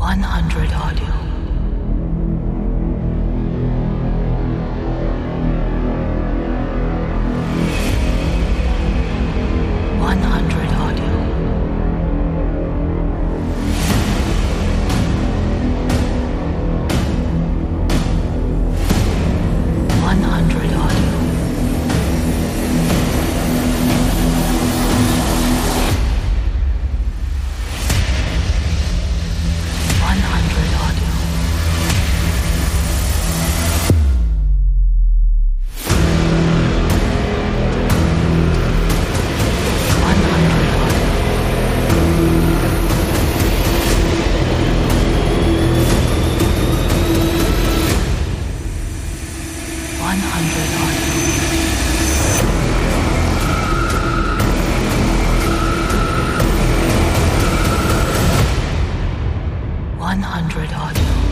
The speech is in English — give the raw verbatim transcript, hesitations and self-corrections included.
one hundred audio. one hundred audio. one hundred audio. one hundred audio. one hundred audio. one hundred audio. one hundred audio.